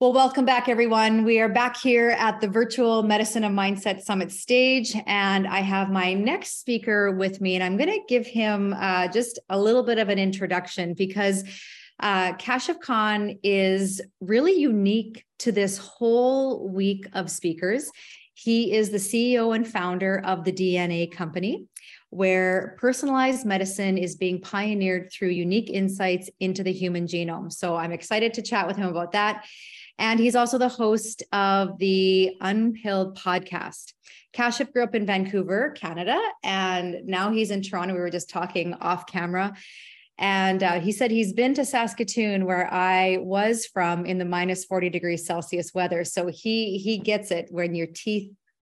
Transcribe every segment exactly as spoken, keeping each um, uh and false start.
Well, welcome back, everyone. We are back here at the Virtual Medicine of Mindset Summit stage, and I have my next speaker with me, and I'm going to give him uh, just a little bit of an introduction because uh, Kashif Khan is really unique to this whole week of speakers. He is the C E O and founder of the D N A Company, where personalized medicine is being pioneered through unique insights into the human genome. So I'm excited to chat with him about that. And he's also the host of the Unpilled podcast. Kashif grew up in Vancouver, Canada, and now he's in Toronto. We were just talking off camera. And uh, he said he's been to Saskatoon, where I was from, in the minus forty degrees Celsius weather. So he he gets it when your teeth,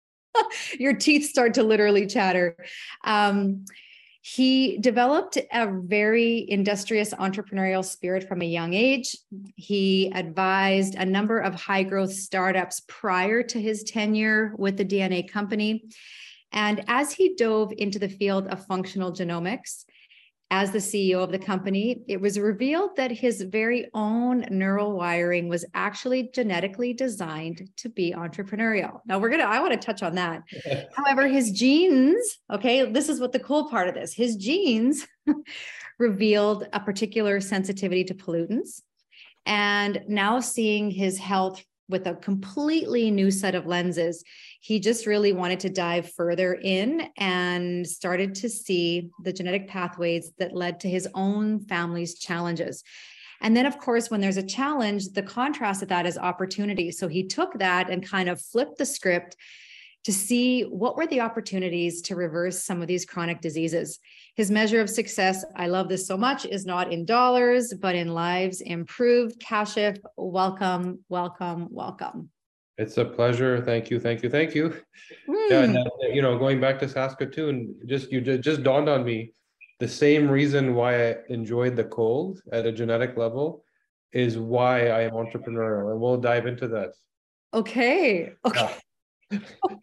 your teeth start to literally chatter. Um, He developed a very industrious entrepreneurial spirit from a young age. He advised a number of high growth startups prior to his tenure with the D N A Company. And as he dove into the field of functional genomics, as the C E O of the company, it was revealed that his very own neural wiring was actually genetically designed to be entrepreneurial. Now we're going to, I want to touch on that. However, his genes, okay, this is what the cool part of this, his genes revealed a particular sensitivity to pollutants. And now seeing his health with a completely new set of lenses, he just really wanted to dive further in and started to see the genetic pathways that led to his own family's challenges. And then, of course, when there's a challenge, the contrast of that is opportunity. So he took that and kind of flipped the script to see what were the opportunities to reverse some of these chronic diseases. His measure of success, I love this so much, is not in dollars, but in lives improved. Kashif, welcome, welcome, welcome. It's a pleasure. Thank you, thank you, thank you. Mm. Yeah, and, uh, you know, going back to Saskatoon, just you just, just dawned on me, the same reason why I enjoyed the cold at a genetic level is why I am entrepreneurial, and we'll dive into that. Okay. Okay. Yeah.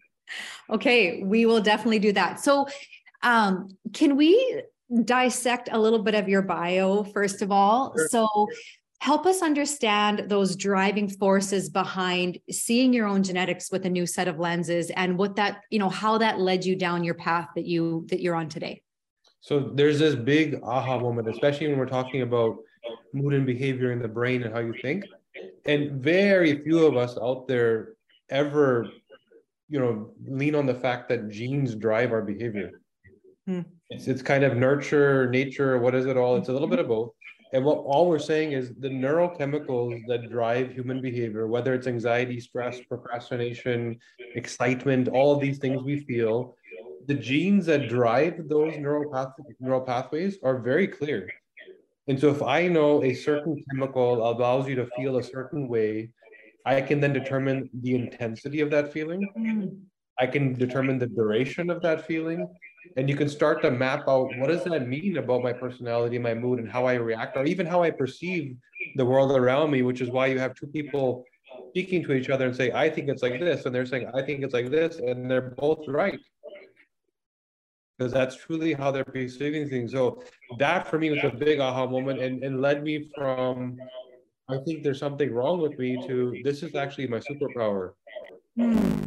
Okay, we will definitely do that. So um, can we dissect a little bit of your bio, first of all? Sure. So help us understand those driving forces behind seeing your own genetics with a new set of lenses, and what that, you know, how that led you down your path that you, that you're on today. So there's this big aha moment, especially when we're talking about mood and behavior in the brain and how you think. And very few of us out there ever you know, lean on the fact that genes drive our behavior. Hmm. It's, it's kind of nurture, nature, what is it all? It's a little bit of both. And what all we're saying is the neurochemicals that drive human behavior, whether it's anxiety, stress, procrastination, excitement, all of these things we feel, the genes that drive those neural, path, neural pathways are very clear. And so if I know a certain chemical allows you to feel a certain way, I can then determine the intensity of that feeling. I can determine the duration of that feeling. And you can start to map out, what does that mean about my personality, my mood, and how I react, or even how I perceive the world around me, which is why you have two people speaking to each other and say, I think it's like this, and they're saying, I think it's like this, and they're both right. Because that's truly how they're perceiving things. So that for me was a big aha moment, and, and led me from, I think there's something wrong with me, to this is actually my superpower. Hmm.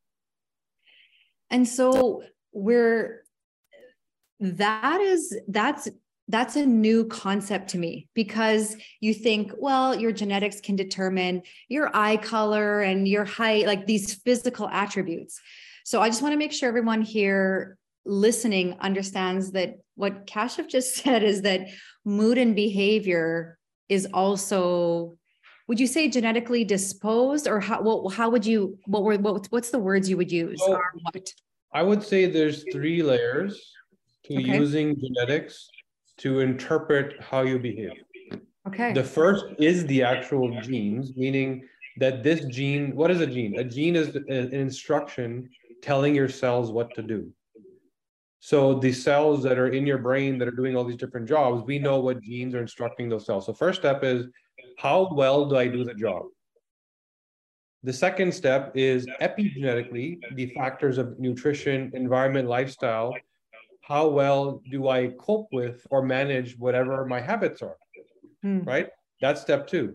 And so we're, that is, that's, that's a new concept to me, because you think, well, your genetics can determine your eye color and your height, like these physical attributes. So I just want to make sure everyone here listening understands that what Kashif just said is that mood and behavior is also, would you say genetically disposed, or how, what, how would you, what were, what, what's the words you would use? So, or what? I would say there's three layers to okay. using genetics to interpret how you behave. Okay. The first is the actual genes, meaning that this gene, what is a gene? A gene is an instruction telling your cells what to do. So the cells that are in your brain that are doing all these different jobs, we know what genes are instructing those cells. So first step is, how well do I do the job? The second step is epigenetically, the factors of nutrition, environment, lifestyle. How well do I cope with or manage whatever my habits are, hmm. right? That's step two.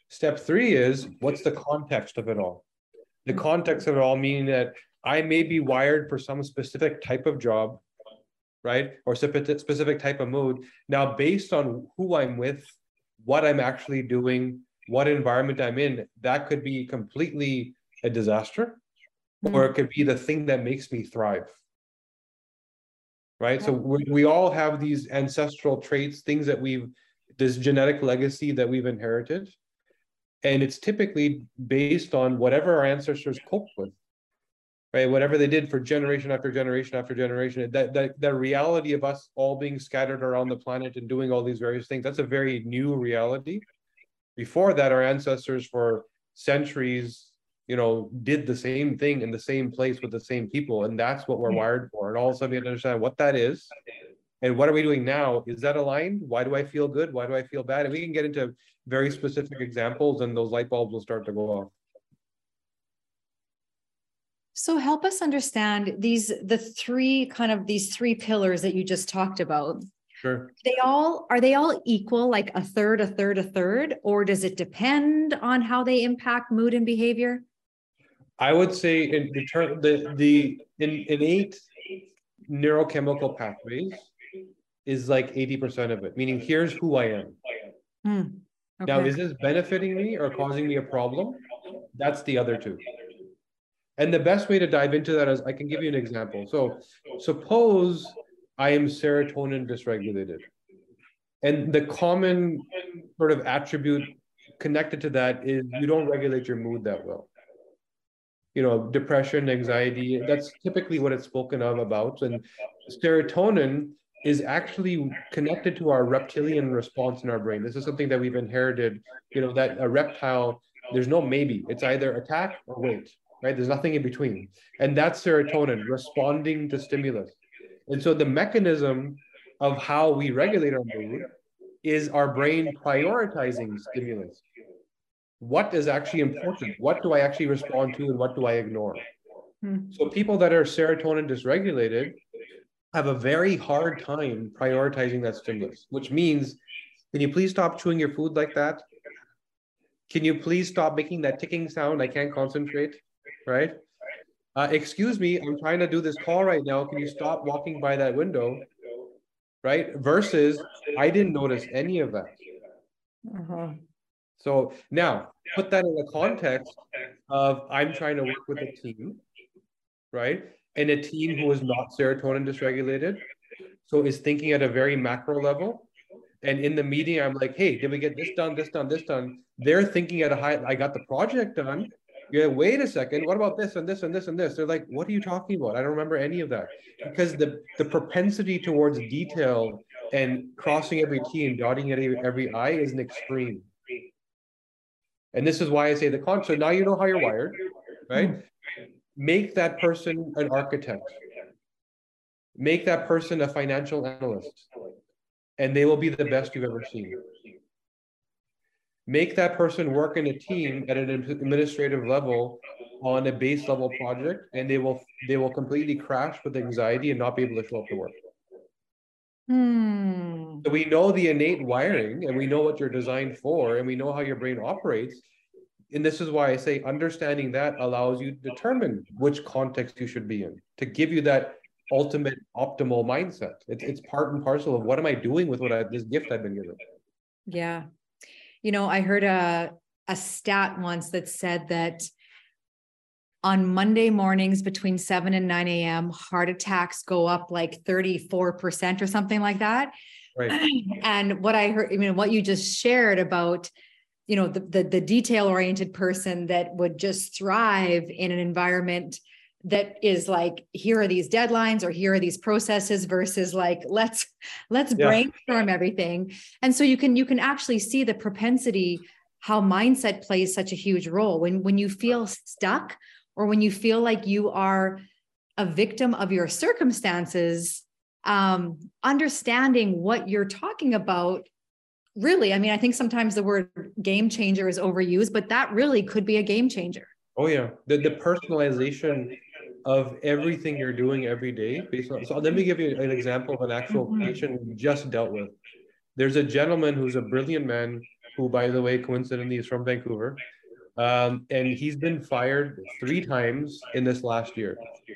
Step three is, what's the context of it all? The context of it all meaning that I may be wired for some specific type of job, right? Or specific type of mood. Now, based on who I'm with, what I'm actually doing, what environment I'm in, that could be completely a disaster, mm. or it could be the thing that makes me thrive. Right? So we, we all have these ancestral traits, things that we've, this genetic legacy that we've inherited. And it's typically based on whatever our ancestors coped with, right? Whatever they did for generation after generation after generation, that, that, that reality of us all being scattered around the planet and doing all these various things, that's a very new reality. Before that, our ancestors for centuries, you know, did the same thing in the same place with the same people. And that's what we're wired for. And all of a sudden we have to understand what that is. And what are we doing now? Is that aligned? Why do I feel good? Why do I feel bad? And we can get into very specific examples and those light bulbs will start to go off. So help us understand these, the three kind of these three pillars that you just talked about. Sure. They all, are they all equal, like a third, a third, a third, or does it depend on how they impact mood and behavior? I would say in the term, the, the in, innate neurochemical pathways is like eighty percent of it, meaning here's who I am. Hmm. Okay. Now, is this benefiting me or causing me a problem? That's the other two. And the best way to dive into that is I can give you an example. So suppose I am serotonin dysregulated. And the common sort of attribute connected to that is you don't regulate your mood that well. You know, depression, anxiety, that's typically what it's spoken of about. And serotonin is actually connected to our reptilian response in our brain. This is something that we've inherited, you know, that a reptile, there's no maybe. It's either attack or wait, right? There's nothing in between. And that's serotonin responding to stimulus. And so the mechanism of how we regulate our mood is our brain prioritizing stimulus. What is actually important? What do I actually respond to and what do I ignore? Hmm. So people that are serotonin dysregulated have a very hard time prioritizing that stimulus, which means, can you please stop chewing your food like that? Can you please stop making that ticking sound? I can't concentrate, right? Uh, excuse me, I'm trying to do this call right now. Can you stop walking by that window, right? Versus, I didn't notice any of that. Uh-huh. So now, put that in the context of I'm trying to work with a team, right? And a team who is not serotonin dysregulated, so is thinking at a very macro level. And in the meeting, I'm like, hey, did we get this done, this done, this done? They're thinking at a high, I got the project done. Yeah, wait a second, what about this and this and this and this? They're like, what are you talking about? I don't remember any of that. Because the, the propensity towards detail and crossing every T and dotting every, every I is an extreme. And this is why I say the con. So now you know how you're wired, right? Mm. Make that person an architect. Make that person a financial analyst. And they will be the best you've ever seen. Make that person work in a team at an administrative level on a base level project, and they will they will completely crash with anxiety and not be able to show up to work. Hmm. So we know the innate wiring and we know what you're designed for and we know how your brain operates. And this is why I say understanding that allows you to determine which context you should be in to give you that ultimate optimal mindset. It's, it's part and parcel of what am I doing with what I, this gift I've been given. Yeah. You know, I heard a, a stat once that said that on Monday mornings between seven and nine a m, heart attacks go up like thirty-four percent or something like that. Right. And what I heard, I mean, what you just shared about, you know, the, the, the detail-oriented person that would just thrive in an environment that is like, here are these deadlines or here are these processes versus like, let's, let's yeah. brainstorm everything. And so you can, you can actually see the propensity, how mindset plays such a huge role when, when you feel stuck or when you feel like you are a victim of your circumstances, um, understanding what you're talking about. Really, I mean, I think sometimes the word game changer is overused, but that really could be a game changer. Oh yeah, the, the personalization of everything you're doing every day. Based on, so let me give you an example of an actual mm-hmm. patient we just dealt with. There's a gentleman who's a brilliant man who, by the way, coincidentally is from Vancouver. Um, and he's been fired three times in this last year.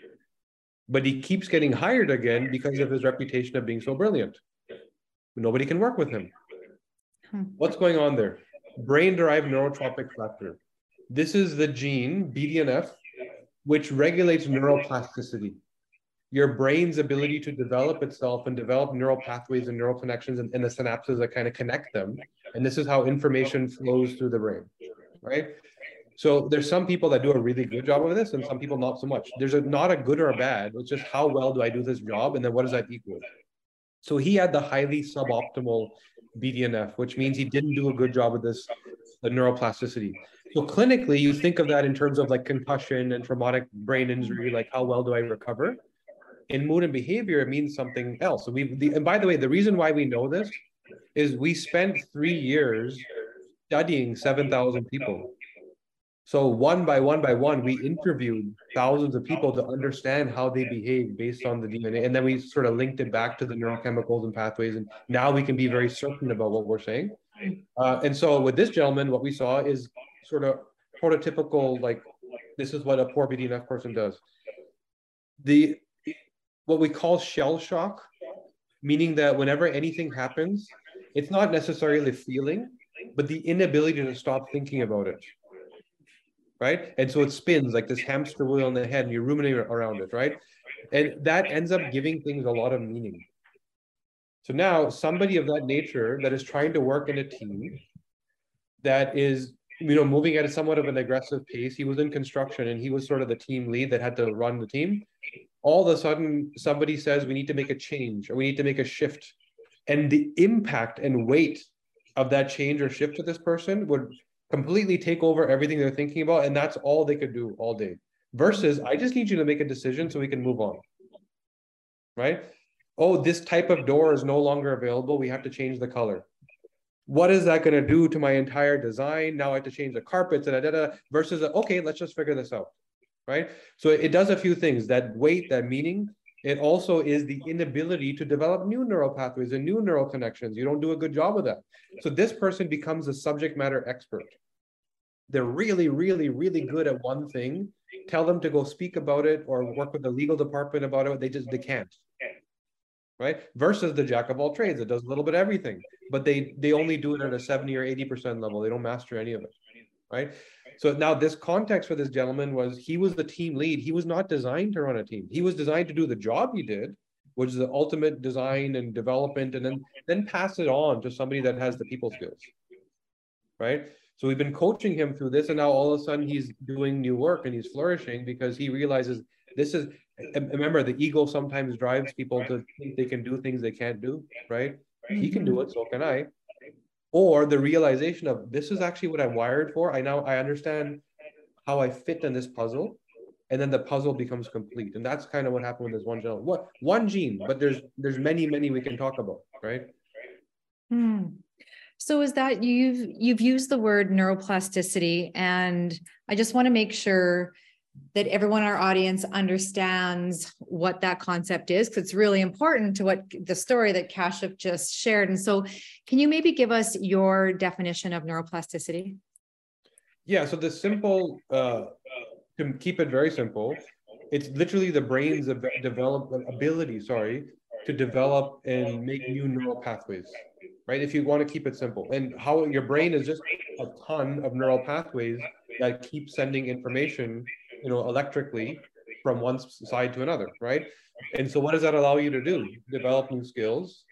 But he keeps getting hired again because of his reputation of being so brilliant. Nobody can work with him. Hmm. What's going on there? Brain-derived neurotrophic factor. This is the gene, B D N F, which regulates neuroplasticity. Your brain's ability to develop itself and develop neural pathways and neural connections and, and the synapses that kind of connect them. And this is how information flows through the brain, right? So there's some people that do a really good job of this and some people not so much. There's a, not a good or a bad. It's just how well do I do this job? And then what does that equal? So he had the highly suboptimal B D N F, which means he didn't do a good job with this, the neuroplasticity. So clinically, you think of that in terms of like concussion and traumatic brain injury, like how well do I recover? In mood and behavior, it means something else. So we, the, and by the way, the reason why we know this is we spent three years studying seven thousand people. So one by one by one, we interviewed thousands of people to understand how they behave based on the D N A. And then we sort of linked it back to the neurochemicals and pathways. And now we can be very certain about what we're saying. Uh, and so with this gentleman, what we saw is sort of prototypical, like, this is what a poor B D N F person does. The, what we call shell shock, meaning that whenever anything happens, it's not necessarily feeling, but the inability to stop thinking about it. Right? And so it spins like this hamster wheel in the head and you ruminate around it, right? And that ends up giving things a lot of meaning. So now somebody of that nature that is trying to work in a team that is, you know, moving at a somewhat of an aggressive pace. He was in construction and he was sort of the team lead that had to run the team. All of a sudden, somebody says we need to make a change or we need to make a shift. And the impact and weight of that change or shift to this person would completely take over everything they're thinking about, and that's all they could do all day. Versus, I just need you to make a decision so we can move on, right? Oh, this type of door is no longer available. We have to change the color. What is that going to do to my entire design? Now I have to change the carpets, and da, da, da, versus, okay, let's just figure this out, right? So it does a few things. That weight, that meaning, it also is the inability to develop new neural pathways and new neural connections. You don't do a good job of that. So this person becomes a subject matter expert. They're really, really, really good at one thing. Tell them to go speak about it or work with the legal department about it. They just, they can't, right? Versus the jack of all trades that does a little bit of everything, but they, they only do it at a seventy or eighty percent level. They don't master any of it, right? So now this context for this gentleman was he was the team lead. He was not designed to run a team. He was designed to do the job he did, which is the ultimate design and development, and then, then pass it on to somebody that has the people skills, right? So we've been coaching him through this, and now all of a sudden he's doing new work and he's flourishing because he realizes this is, remember, the ego sometimes drives people to think they can do things they can't do, right? Mm-hmm. He can do it, so can I. Or the realization of this is actually what I'm wired for. I now I understand how I fit in this puzzle, and then the puzzle becomes complete. And that's kind of what happened with this one gentleman. What one gene, but there's there's many, many we can talk about, right? Hmm. So is that you've you've used the word neuroplasticity, and I just want to make sure that everyone in our audience understands what that concept is, because it's really important to what the story that Kashif just shared. And so can you maybe give us your definition of neuroplasticity? Yeah, so the simple, uh, to keep it very simple, it's literally the brain's develop ability, sorry, to develop and make new neural pathways, right? If you want to keep it simple. And how your brain is just a ton of neural pathways that keep sending information, you know, electrically from one side to another, right? And so what does that allow you to do? Develop new skills,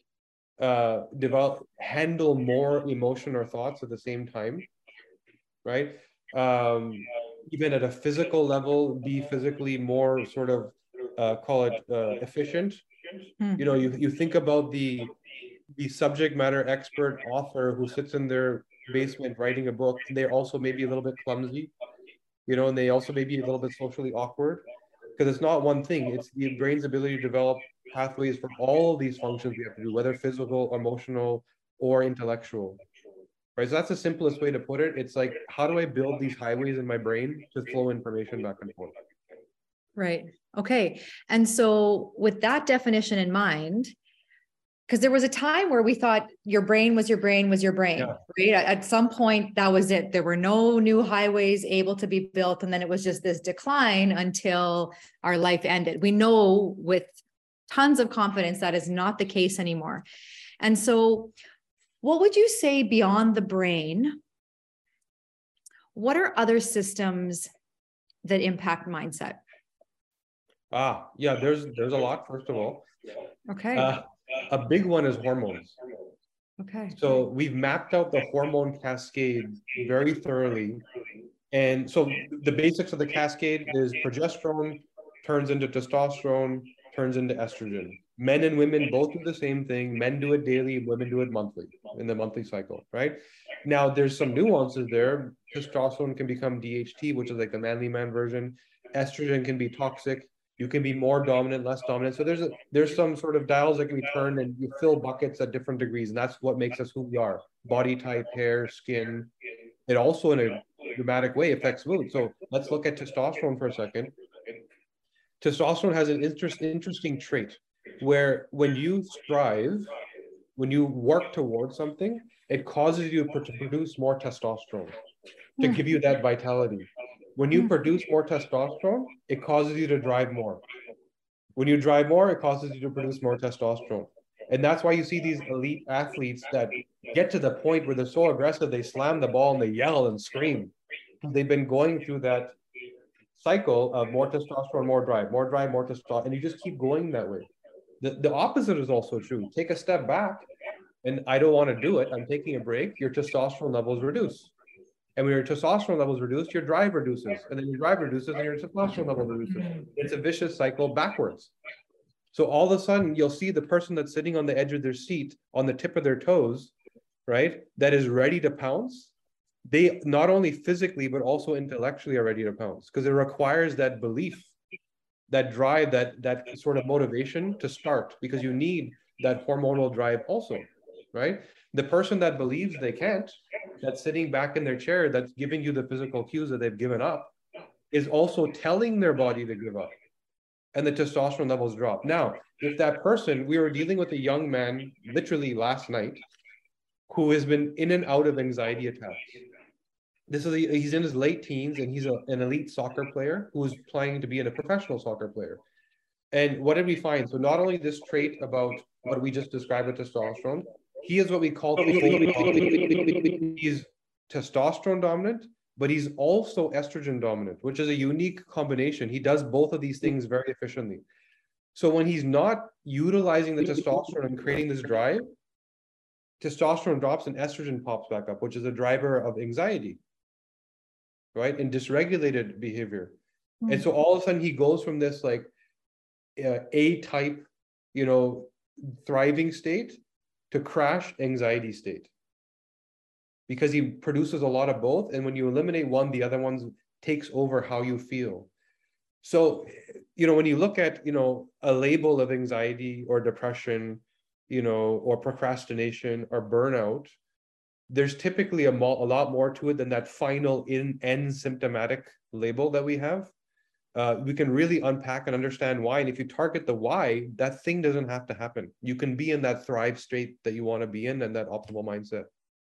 uh, develop, handle more emotion or thoughts at the same time, right? Um, even at a physical level, be physically more sort of, uh, call it uh, efficient. Mm-hmm. You know, you, you think about the, the subject matter expert author who sits in their basement writing a book, they're also maybe a little bit clumsy, you know, and they also may be a little bit socially awkward, because it's not one thing. It's the brain's ability to develop pathways for all of these functions we have to do, whether physical, emotional, or intellectual, right? So that's the simplest way to put it. It's like, how do I build these highways in my brain to flow information back and forth? Right. Okay. And so with that definition in mind, because there was a time where we thought your brain was your brain was your brain, Yeah. right? At, at some point, that was it. There were no new highways able to be built. And then it was just this decline until our life ended. We know with tons of confidence that is not the case anymore. And so what would you say beyond the brain? What are other systems that impact mindset? Ah, yeah, there's there's a lot, first of all. Okay. Uh, a big one is hormones. Okay. So we've mapped out the hormone cascade very thoroughly. And so the basics of the cascade is progesterone turns into testosterone, turns into estrogen. Men and women both do the same thing. Men do it daily, women do it monthly, in the monthly cycle, right? Now, there's some nuances there. Testosterone can become D H T, which is like the manly man version. Estrogen can be toxic. You can be more dominant, less dominant. So there's a, there's some sort of dials that can be turned, and you fill buckets at different degrees. And that's what makes us who we are. Body type, hair, skin. It also, in a dramatic way, affects mood. So let's look at testosterone for a second. Testosterone has an interest, interesting trait where when you strive, when you work towards something, it causes you to produce more testosterone to give you that vitality. When you produce more testosterone, it causes you to drive more. When you drive more, it causes you to produce more testosterone. And that's why you see these elite athletes that get to the point where they're so aggressive, they slam the ball and they yell and scream. They've been going through that cycle of more testosterone, more drive, more drive, more testosterone, and you just keep going that way. The, the opposite is also true. Take a step back, and I don't want to do it. I'm taking a break. Your testosterone levels reduce. And when your testosterone levels reduce, your drive reduces. And then your drive reduces, and your testosterone level reduces. It's a vicious cycle backwards. So all of a sudden, you'll see the person that's sitting on the edge of their seat, on the tip of their toes, right, that is ready to pounce. They not only physically, but also intellectually are ready to pounce, because it requires that belief, that drive, that, that sort of motivation to start, because you need that hormonal drive also, right? The person that believes they can't, that's sitting back in their chair, that's giving you the physical cues that they've given up, is also telling their body to give up. And the testosterone levels drop. Now, if that person, we were dealing with a young man literally last night who has been in and out of anxiety attacks. This is a, he's in his late teens, and he's a, an elite soccer player who's planning to be a professional soccer player. And what did we find? So not only this trait about what we just described with testosterone, he is what we call he's testosterone dominant, but he's also estrogen dominant, which is a unique combination. He does both of these things very efficiently. So when he's not utilizing the testosterone and creating this drive, testosterone drops and estrogen pops back up, which is a driver of anxiety, right? And dysregulated behavior. Mm-hmm. And so all of a sudden he goes from this like uh, A-type, you know, thriving state to crash anxiety state, because he produces a lot of both. And when you eliminate one, the other one takes over how you feel. So, you know, when you look at, you know, a label of anxiety or depression, you know, or procrastination or burnout, there's typically a, mo- a lot more to it than that final in end symptomatic label that we have. Uh, we can really unpack and understand why. And if you target the why, that thing doesn't have to happen. You can be in that thrive state that you want to be in, and that optimal mindset.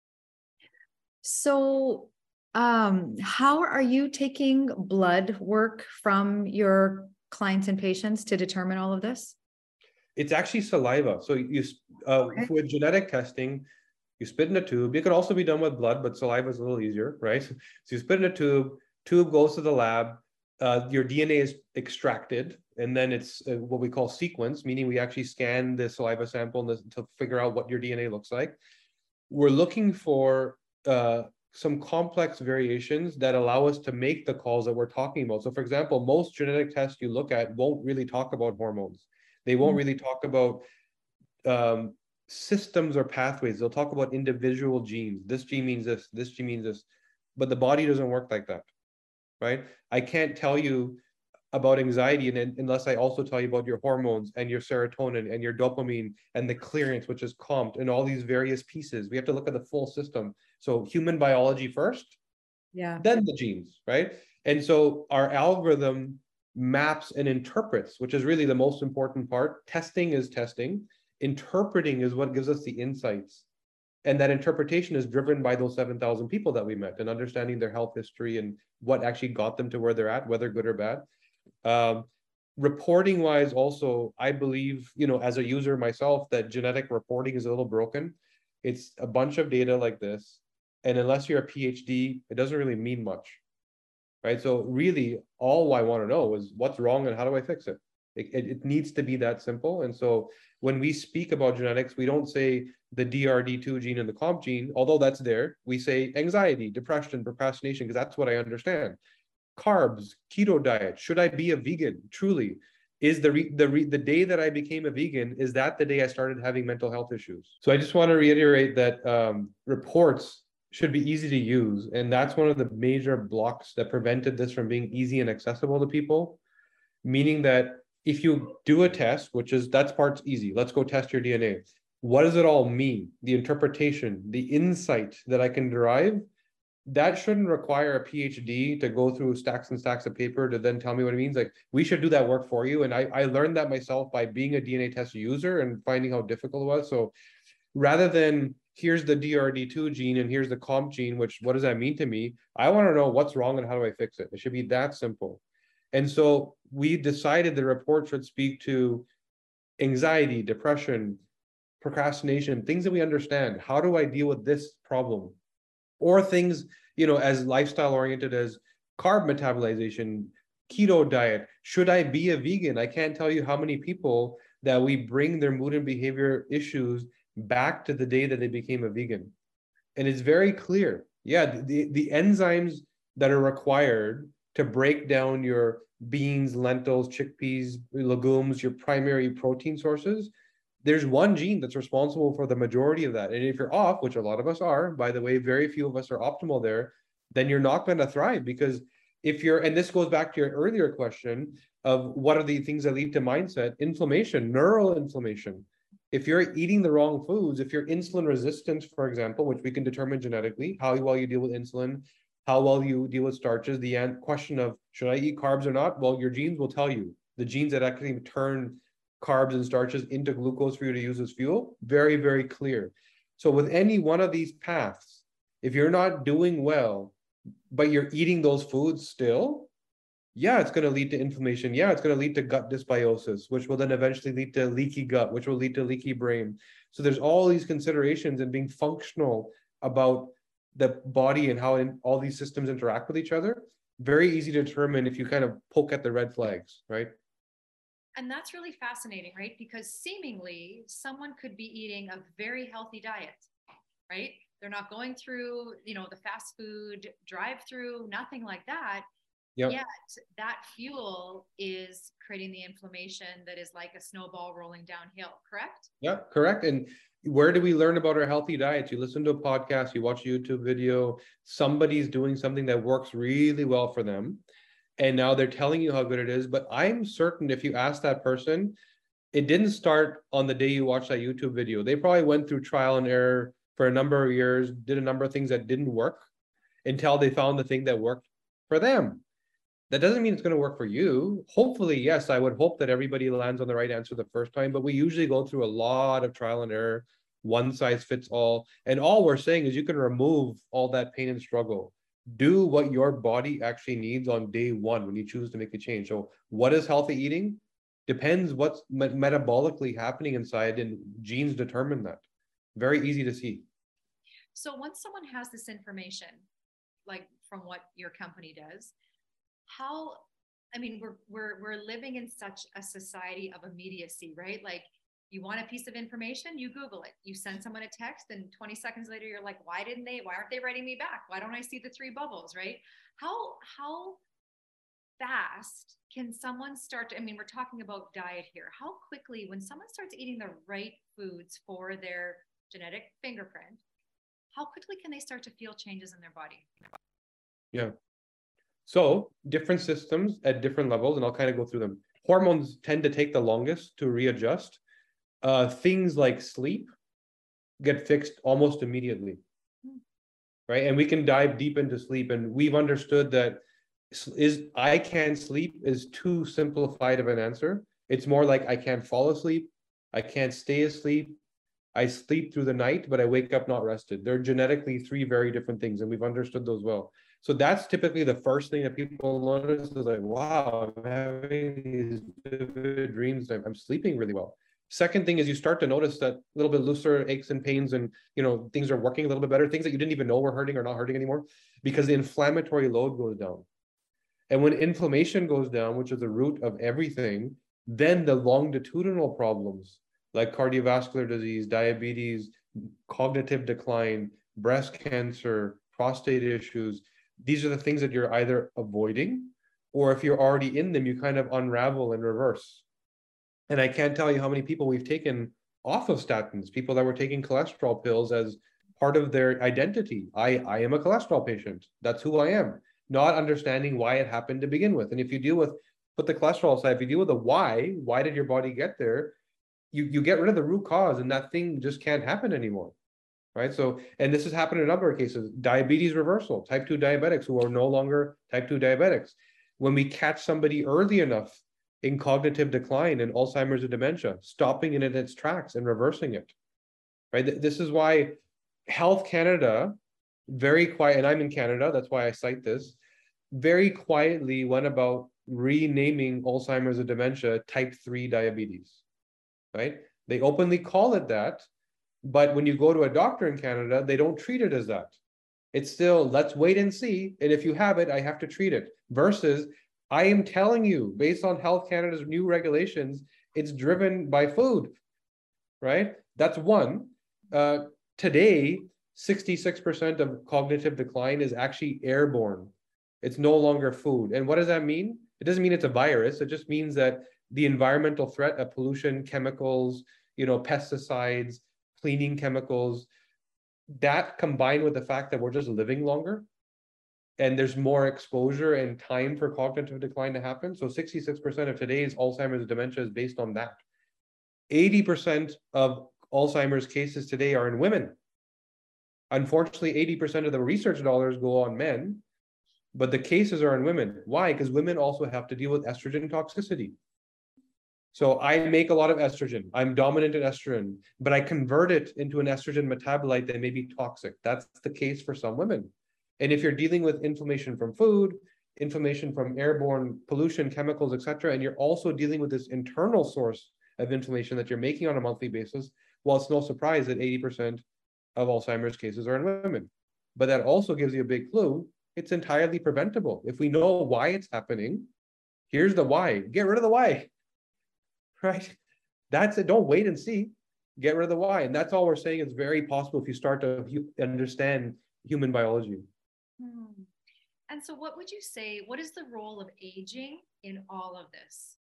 So um, how are you taking blood work from your clients and patients to determine all of this? It's actually saliva. So you, uh, okay. with genetic testing, you spit in a tube. It can also be done with blood, but saliva is a little easier, right? So you spit in a tube, tube goes to the lab, uh, your D N A is extracted, and then it's uh, what we call sequence, meaning we actually scan the saliva sample to figure out what your D N A looks like. We're looking for uh, some complex variations that allow us to make the calls that we're talking about. So for example, most genetic tests you look at won't really talk about hormones. They won't really talk about um, systems or pathways. They'll talk about individual genes. This gene means this, this gene means this, but the body doesn't work like that, right? I can't tell you about anxiety and, unless I also tell you about your hormones and your serotonin and your dopamine and the clearance, which is C O M T, and all these various pieces. We have to look at the full system. So human biology first, yeah, then the genes, right? And so our algorithm maps and interprets, which is really the most important part. Testing is testing. Interpreting is what gives us the insights. And that interpretation is driven by those seven thousand people that we met and understanding their health history and what actually got them to where they're at, whether good or bad. Um, reporting wise, also, I believe, you know, as a user myself, that genetic reporting is a little broken. It's a bunch of data like this. And unless you're a PhD, it doesn't really mean much, right? So really, all I want to know is what's wrong and how do I fix it? It, it, it needs to be that simple. And so when we speak about genetics, we don't say the D R D two gene and the COMT gene, although that's there. We say anxiety, depression, procrastination, because that's what I understand. Carbs, keto diet. Should I be a vegan? Truly, is the re, the re, the day that I became a vegan, is that the day I started having mental health issues? So I just want to reiterate that um, reports should be easy to use, and that's one of the major blocks that prevented this from being easy and accessible to people. Meaning that if you do a test, which is that's part's easy, let's go test your D N A. What does it all mean? The interpretation, the insight that I can derive, that shouldn't require a PhD to go through stacks and stacks of paper to then tell me what it means. Like, we should do that work for you. And I, I learned that myself by being a D N A test user and finding how difficult it was. So rather than here's the D R D two gene and here's the COMT gene, which what does that mean to me? I want to know what's wrong and how do I fix it? It should be that simple. And so we decided the report should speak to anxiety, depression, procrastination, things that we understand. How do I deal with this problem? Or things, you know, as lifestyle oriented as carb metabolization, keto diet. Should I be a vegan? I can't tell you how many people that we bring their mood and behavior issues back to the day that they became a vegan. And it's very clear. Yeah, the, the enzymes that are required to break down your beans, lentils, chickpeas, legumes, your primary protein sources, there's one gene that's responsible for the majority of that. And if you're off, which a lot of us are, by the way, very few of us are optimal there, then you're not going to thrive. Because if you're, and this goes back to your earlier question of what are the things that lead to mindset, inflammation, neural inflammation. If you're eating the wrong foods, if you're insulin resistant, for example, which we can determine genetically, how well you deal with insulin, how well you deal with starches, the question of should I eat carbs or not? Well, your genes will tell you. The genes that actually turn carbs and starches into glucose for you to use as fuel, very, very clear. So with any one of these paths, if you're not doing well, but you're eating those foods still, yeah, it's going to lead to inflammation. Yeah, it's going to lead to gut dysbiosis, which will then eventually lead to leaky gut, which will lead to leaky brain. So there's all these considerations and being functional about the body and how in, all these systems interact with each other. Very easy to determine if you kind of poke at the red flags, right? And that's really fascinating, right? Because seemingly someone could be eating a very healthy diet, right? They're not going through, you know, the fast food drive-through, nothing like that. Yep. Yet that fuel is creating the inflammation that is like a snowball rolling downhill, correct? Yeah, correct. And where do we learn about our healthy diets? You listen to a podcast, you watch a YouTube video, somebody's doing something that works really well for them. And now they're telling you how good it is. But I'm certain if you ask that person, it didn't start on the day you watched that YouTube video. They probably went through trial and error for a number of years, did a number of things that didn't work until they found the thing that worked for them. That doesn't mean it's going to work for you. Hopefully, yes, I would hope that everybody lands on the right answer the first time, but we usually go through a lot of trial and error, one size fits all. And all we're saying is you can remove all that pain and struggle. Do what your body actually needs on day one when you choose to make a change. So what is healthy eating? Depends what's me- metabolically happening inside, and genes determine that. Very easy to see. So once someone has this information, like from what your company does, how, I mean, we're, we're, we're living in such a society of immediacy, right? Like you want a piece of information, you Google it, you send someone a text, and twenty seconds later, you're like, why didn't they, why aren't they writing me back? Why don't I see the three bubbles, right? How, how fast can someone start to, I mean, we're talking about diet here. How quickly, when someone starts eating the right foods for their genetic fingerprint, how quickly can they start to feel changes in their body? Yeah. So different systems at different levels, and I'll kind of go through them. Hormones tend to take the longest to readjust. Uh, things like sleep get fixed almost immediately, hmm. right? And we can dive deep into sleep, and we've understood that is I can't sleep is too simplified of an answer. It's more like I can't fall asleep, I can't stay asleep. I sleep through the night, but I wake up not rested. They're genetically three very different things, and we've understood those well. So that's typically the first thing that people notice is like, wow, I'm having these vivid dreams. I'm sleeping really well. Second thing is you start to notice that a little bit looser aches and pains, and you know things are working a little bit better. Things that you didn't even know were hurting are not hurting anymore because the inflammatory load goes down. And when inflammation goes down, which is the root of everything, then the longitudinal problems like cardiovascular disease, diabetes, cognitive decline, breast cancer, prostate issues, these are the things that you're either avoiding, or if you're already in them, you kind of unravel and reverse. And I can't tell you how many people we've taken off of statins, people that were taking cholesterol pills as part of their identity. I, I am a cholesterol patient. That's who I am. Not understanding why it happened to begin with. And if you deal with, put the cholesterol aside, if you deal with the why, why did your body get there? You, you get rid of the root cause and that thing just can't happen anymore, right? So, and this has happened in a number of cases. Diabetes reversal, type two diabetics who are no longer type two diabetics. When we catch somebody early enough in cognitive decline and Alzheimer's and dementia, stopping it in its tracks and reversing it, right? This is why Health Canada, very quiet, and I'm in Canada, that's why I cite this, very quietly went about renaming Alzheimer's and dementia type three diabetes. Right? They openly call it that, but when you go to a doctor in Canada, they don't treat it as that. It's still, let's wait and see. And if you have it, I have to treat it. Versus, I am telling you, based on Health Canada's new regulations, it's driven by food, right? That's one. Uh, today, sixty-six percent of cognitive decline is actually airborne. It's no longer food. And what does that mean? It doesn't mean it's a virus. It just means that the environmental threat of pollution, chemicals, you know, pesticides, cleaning chemicals, that combined with the fact that we're just living longer and there's more exposure and time for cognitive decline to happen. So sixty-six percent of today's Alzheimer's and dementia is based on that. eighty percent of Alzheimer's cases today are in women. Unfortunately, eighty percent of the research dollars go on men, but the cases are in women. Why? Because women also have to deal with estrogen toxicity. So I make a lot of estrogen. I'm dominant in estrogen, but I convert it into an estrogen metabolite that may be toxic. That's the case for some women. And if you're dealing with inflammation from food, inflammation from airborne pollution, chemicals, et cetera, and you're also dealing with this internal source of inflammation that you're making on a monthly basis, well, it's no surprise that eighty percent of Alzheimer's cases are in women. But that also gives you a big clue. It's entirely preventable. If we know why it's happening, here's the why. Get rid of the why. Right? That's it. Don't wait and see. Get rid of the why. And that's all we're saying. It's very possible if you start to understand human biology. Hmm. And so what would you say, what is the role of aging in all of this?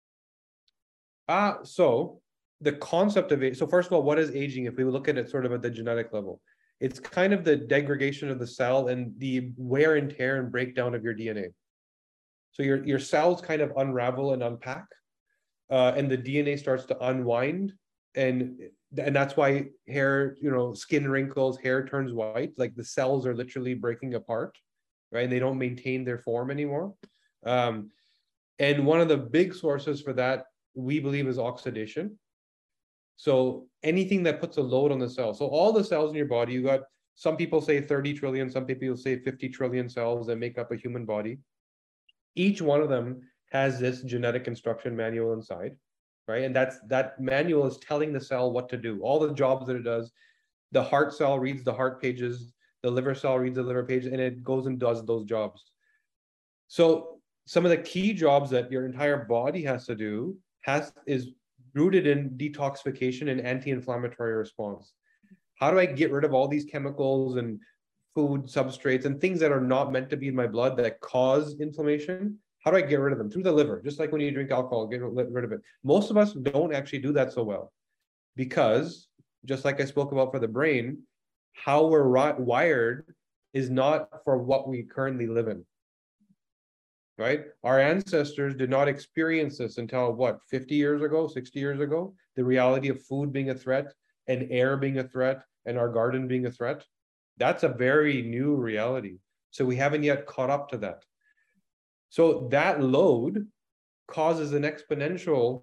Uh, so the concept of it, so first of all, what is aging? If we look at it sort of at the genetic level, it's kind of the degradation of the cell and the wear and tear and breakdown of your D N A. So your, your cells kind of unravel and unpack. Uh, and the D N A starts to unwind, and and that's why hair, you know, skin wrinkles, hair turns white, like the cells are literally breaking apart, right? And they don't maintain their form anymore. Um, and one of the big sources for that, we believe, is oxidation. So anything that puts a load on the cell. So all the cells in your body, you got, some people say thirty trillion, some people say fifty trillion cells that make up a human body. Each one of them has this genetic instruction manual inside, right? And that's that manual is telling the cell what to do, all the jobs that it does. The heart cell reads the heart pages, the liver cell reads the liver pages, and it goes and does those jobs. So some of the key jobs that your entire body has to do has is rooted in detoxification and anti-inflammatory response. How do I get rid of all these chemicals and food substrates and things that are not meant to be in my blood that cause inflammation? How do I get rid of them? Through the liver, just like when you drink alcohol, get rid of it. Most of us don't actually do that so well because, just like I spoke about for the brain, how we're wired is not for what we currently live in, right? Our ancestors did not experience this until what, fifty years ago, sixty years ago, the reality of food being a threat and air being a threat and our garden being a threat. That's a very new reality. So we haven't yet caught up to that. So that load causes an exponential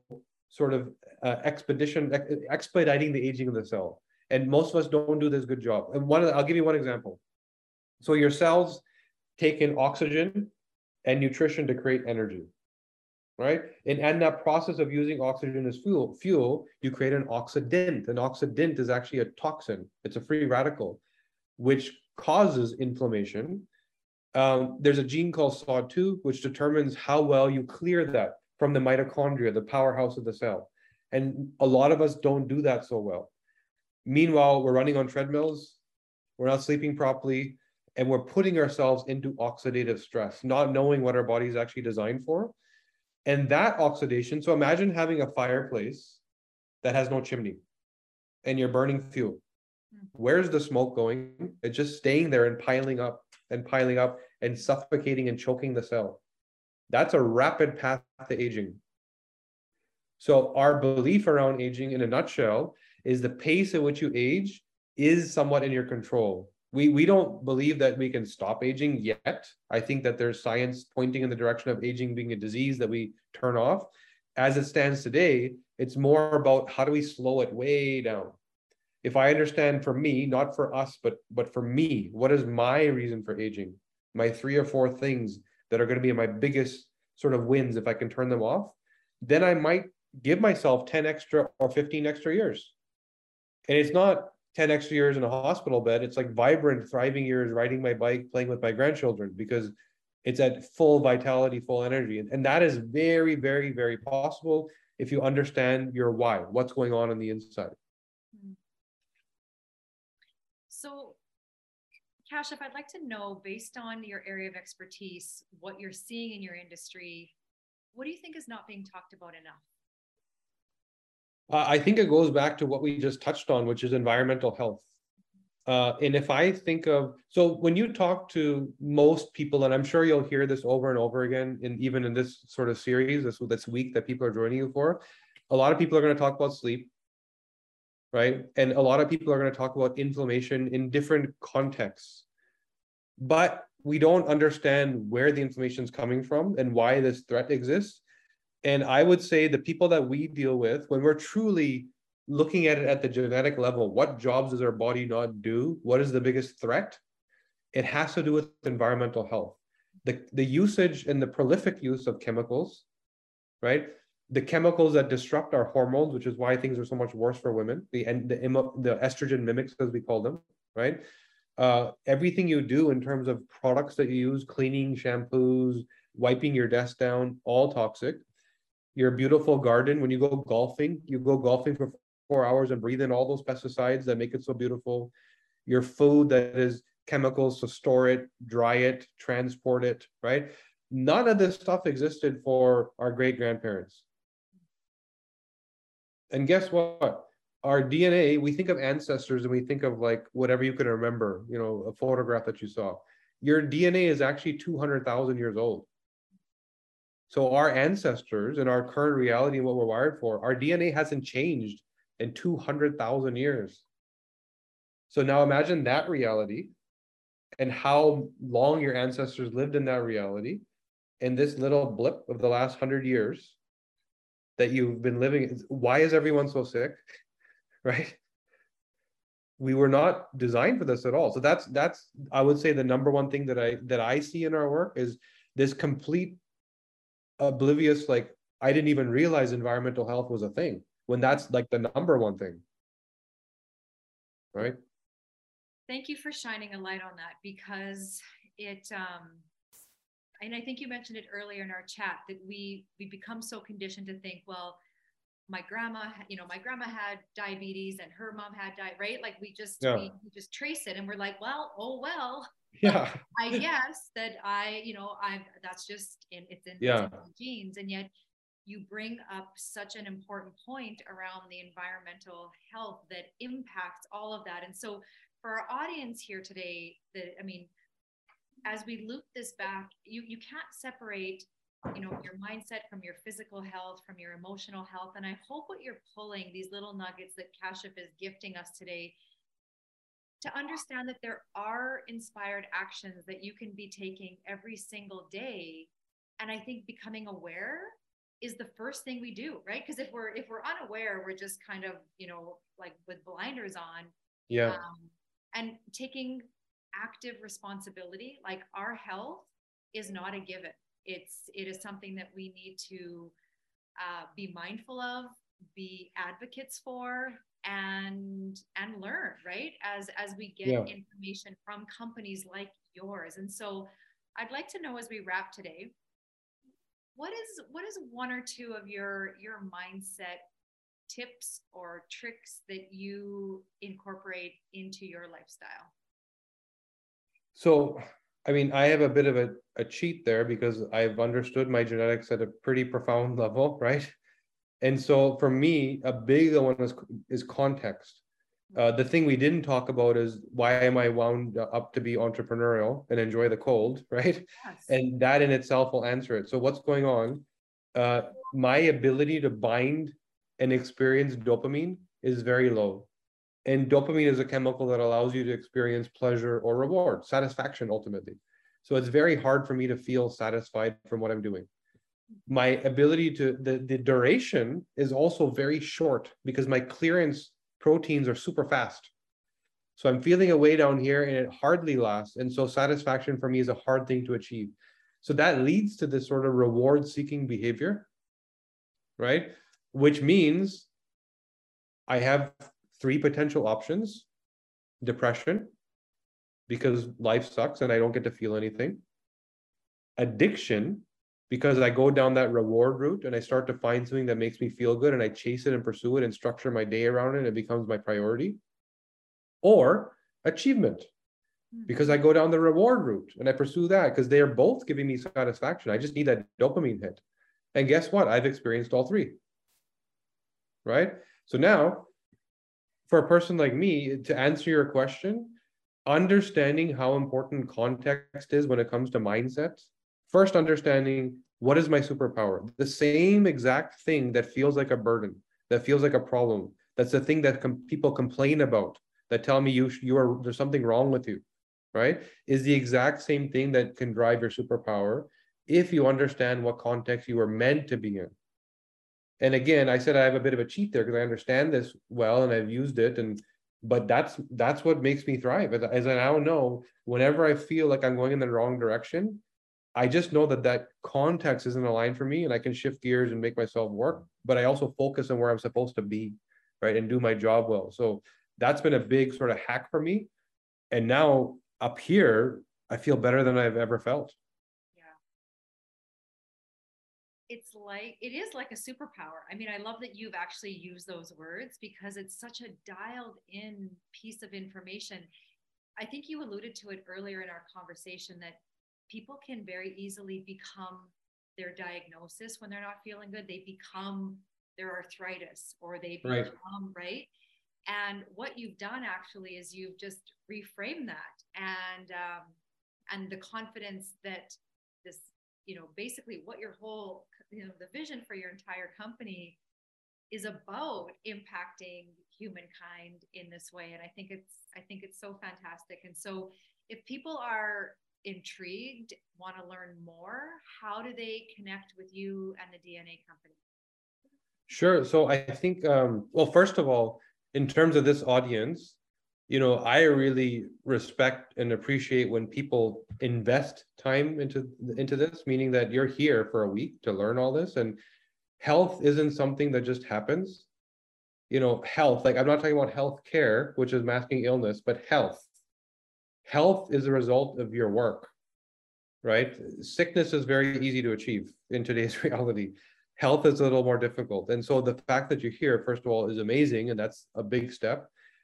sort of uh, expedition, ex expediting the aging of the cell. And most of us don't do this good job. And one, of the, I'll give you one example. So your cells take in oxygen and nutrition to create energy, right? And, and that process of using oxygen as fuel, fuel, you create an oxidant. An oxidant is actually a toxin. It's a free radical, which causes inflammation. Um, there's a gene called S O D two, which determines how well you clear that from the mitochondria, the powerhouse of the cell. And a lot of us don't do that so well. Meanwhile, we're running on treadmills, we're not sleeping properly, and we're putting ourselves into oxidative stress, not knowing what our body is actually designed for. And that oxidation, so imagine having a fireplace that has no chimney and you're burning fuel. Where's the smoke going? It's just staying there and piling up and piling up and suffocating and choking the cell. That's a rapid path to aging. So our belief around aging in a nutshell is the pace at which you age is somewhat in your control. We, we don't believe that we can stop aging yet. I think that there's science pointing in the direction of aging being a disease that we turn off. As it stands today, it's more about how do we slow it way down. If I understand for me, not for us, but, but for me, what is my reason for aging? My three or four things that are going to be my biggest sort of wins if I can turn them off, then I might give myself ten extra or fifteen extra years. And it's not ten extra years in a hospital bed. It's like vibrant, thriving years, riding my bike, playing with my grandchildren, because it's at full vitality, full energy. And, and that is very, very, very possible if you understand your why, what's going on on the inside. So, Kashif, I'd like to know, based on your area of expertise, what you're seeing in your industry, what do you think is not being talked about enough? Uh, I think it goes back to what we just touched on, which is environmental health. Uh, and if I think of, so when you talk to most people, and I'm sure you'll hear this over and over again, in even in this sort of series, this, this week that people are joining you for, a lot of people are going to talk about sleep, right? And a lot of people are going to talk about inflammation in different contexts. But we don't understand where the inflammation is coming from and why this threat exists. And I would say the people that we deal with, when we're truly looking at it at the genetic level, what jobs does our body not do? What is the biggest threat? It has to do with environmental health. The, the usage and the prolific use of chemicals, right? The chemicals that disrupt our hormones, which is why things are so much worse for women, the, the, the estrogen mimics, as we call them, right? Uh, everything you do in terms of products that you use, cleaning, shampoos, wiping your desk down, all toxic. Your beautiful garden, when you go golfing, you go golfing for four hours and breathe in all those pesticides that make it so beautiful. Your food that is chemicals to store it, dry it, transport it, right? None of this stuff existed for our great-grandparents. And guess what? Our D N A, we think of ancestors and we think of like whatever you can remember, you know, a photograph that you saw. Your D N A is actually two hundred thousand years old. So our ancestors and our current reality and what we're wired for, our D N A hasn't changed in two hundred thousand years. So now imagine that reality and how long your ancestors lived in that reality, and this little blip of the last hundred years that you've been living. Why is everyone so sick? Right? We were not designed for this at all. So that's, that's, I would say the number one thing that I, that I see in our work is this complete oblivious, like, I didn't even realize environmental health was a thing, when that's like the number one thing, right? Thank you for shining a light on that, because it, um, and I think you mentioned it earlier in our chat, that we, we become so conditioned to think, well, my grandma, you know, my grandma had diabetes and her mom had diet, right? Like we just, yeah. we, we just trace it and we're like, well, oh, well, yeah, I guess that I, you know, I've, that's just in, it's in, yeah. it's in the genes. And yet you bring up such an important point around the environmental health that impacts all of that. And so for our audience here today, that, I mean, as we loop this back, you, you can't separate, you know, your mindset from your physical health, from your emotional health. And I hope what you're pulling, these little nuggets that Kashif is gifting us today, to understand that there are inspired actions that you can be taking every single day. And I think becoming aware is the first thing we do, right? Because if we're if we're unaware, we're just kind of, you know, like with blinders on. Yeah. Um, and taking active responsibility, like our health is not a given. It's it is something that we need to uh, be mindful of, be advocates for, and and learn, right? As as we get Yeah. information from companies like yours. And so I'd like to know, as we wrap today, what is what is one or two of your your mindset tips or tricks that you incorporate into your lifestyle? So, I mean, I have a bit of a, a cheat there because I've understood my genetics at a pretty profound level, right? And so for me, a big one is, is context. Uh, the thing we didn't talk about is why am I wound up to be entrepreneurial and enjoy the cold, right? Yes. And that in itself will answer it. So what's going on? Uh, my ability to bind and experience dopamine is very low. And dopamine is a chemical that allows you to experience pleasure or reward, satisfaction ultimately. So it's very hard for me to feel satisfied from what I'm doing. My ability to, the, the duration is also very short because my clearance proteins are super fast. So I'm feeling a way down here and it hardly lasts. And so satisfaction for me is a hard thing to achieve. So that leads to this sort of reward seeking behavior, right? Which means I have three potential options: depression, because life sucks and I don't get to feel anything; addiction, because I go down that reward route and I start to find something that makes me feel good and I chase it and pursue it and structure my day around it and it becomes my priority; or achievement, because I go down the reward route and I pursue that because they are both giving me satisfaction. I just need that dopamine hit. And guess what? I've experienced all three, right? So now, for a person like me, to answer your question, understanding how important context is when it comes to mindset. First, understanding what is my superpower? The same exact thing that feels like a burden, that feels like a problem. That's the thing that com- people complain about, that tell me you you are there's something wrong with you, right? Is the exact same thing that can drive your superpower if you understand what context you are meant to be in. And again, I said I have a bit of a cheat there because I understand this well and I've used it, and but that's that's what makes me thrive. As, as I now know, whenever I feel like I'm going in the wrong direction, I just know that that context isn't aligned for me and I can shift gears and make myself work, but I also focus on where I'm supposed to be, right? And do my job well. So that's been a big sort of hack for me. And now up here, I feel better than I've ever felt. It's like, it is like a superpower. I mean, I love that you've actually used those words because it's such a dialed in piece of information. I think you alluded to it earlier in our conversation that people can very easily become their diagnosis when they're not feeling good. They become their arthritis, or they become, right? right? And what you've done actually is you've just reframed that, and um, and the confidence that this, you know, basically what your whole, you know, the vision for your entire company is about impacting humankind in this way. And I think it's, I think it's so fantastic. And so if people are intrigued, want to learn more, how do they connect with you and the D N A company? Sure. So I think, um, well, first of all, in terms of this audience, you know, I really respect and appreciate when people invest time into into this, meaning that you're here for a week to learn all this. And health isn't something that just happens. You know, health, like I'm not talking about health care, which is masking illness, but health. Health is a result of your work, right? Sickness is very easy to achieve in today's reality. Health is a little more difficult. And so the fact that you're here, first of all, is amazing. And that's a big step.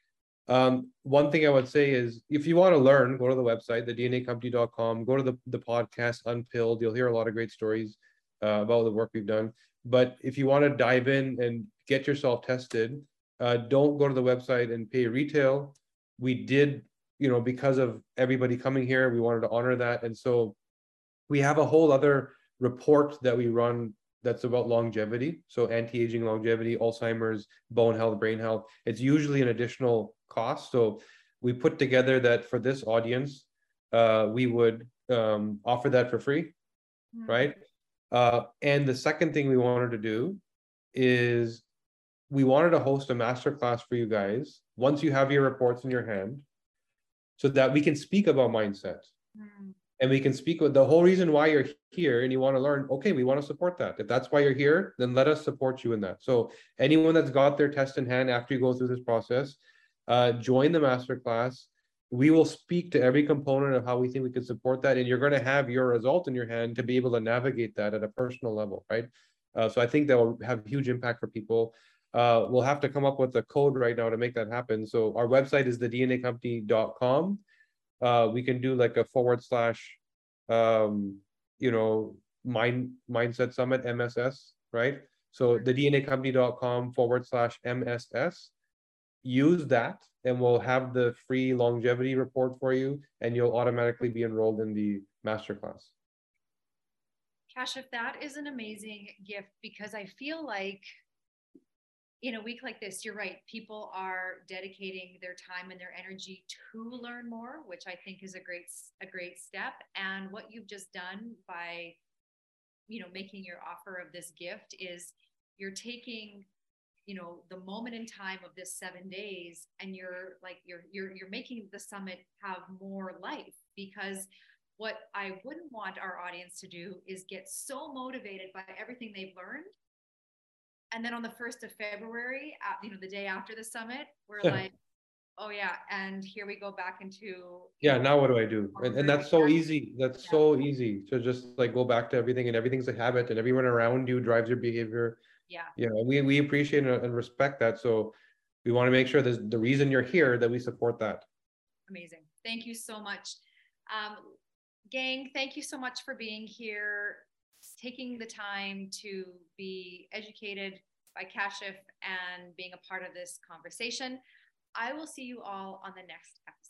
Um, one thing I would say is if you want to learn, go to the website, the D N A company dot com, go to the, the podcast, Unpilled. You'll hear a lot of great stories uh, about the work we've done. But if you want to dive in and get yourself tested, uh, don't go to the website and pay retail. We did, you know, because of everybody coming here, we wanted to honor that. And so we have a whole other report that we run that's about longevity. So anti-aging longevity, Alzheimer's, bone health, brain health. It's usually an additional cost. So we put together that for this audience, uh, we would um, offer that for free, mm-hmm. right? Uh, and the second thing we wanted to do is we wanted to host a masterclass for you guys once you have your reports in your hand, so that we can speak about mindset. Mm. And we can speak with the whole reason why you're here and you want to learn. Okay, we want to support that. If that's why you're here, then let us support you in that. So anyone that's got their test in hand after you go through this process, uh, join the masterclass. We will speak to every component of how we think we can support that. And you're going to have your result in your hand to be able to navigate that at a personal level, right? Uh, so I think that will have huge impact for people. Uh, we'll have to come up with a code right now to make that happen. So our website is the d n a company dot com. Uh, we can do like a forward slash, um, you know, mind mindset summit M S S, right? So the d n a company dot com forward slash M S S. Use that, and we'll have the free longevity report for you, and you'll automatically be enrolled in the masterclass. Kashif, that is an amazing gift, because I feel like in a week like this, you're right, people are dedicating their time and their energy to learn more, which I think is a great a great step. And what you've just done by, you know, making your offer of this gift is you're taking, you know, the moment in time of this seven days, and you're like you're you're you're making the summit have more life. Because what I wouldn't want our audience to do is get so motivated by everything they've learned, and then on the first of February, you know, the day after the summit, we're like, oh yeah, and here we go back into yeah, know, now what do I do? And, and that's so easy. That's yeah. so easy to just like go back to everything, and everything's a habit, and everyone around you drives your behavior. Yeah. You know, we, we appreciate and respect that. So we want to make sure that the reason you're here, that we support that. Amazing. Thank you so much. Um, gang, thank you so much for being here, taking the time to be educated by Kashif and being a part of this conversation. I will see you all on the next episode.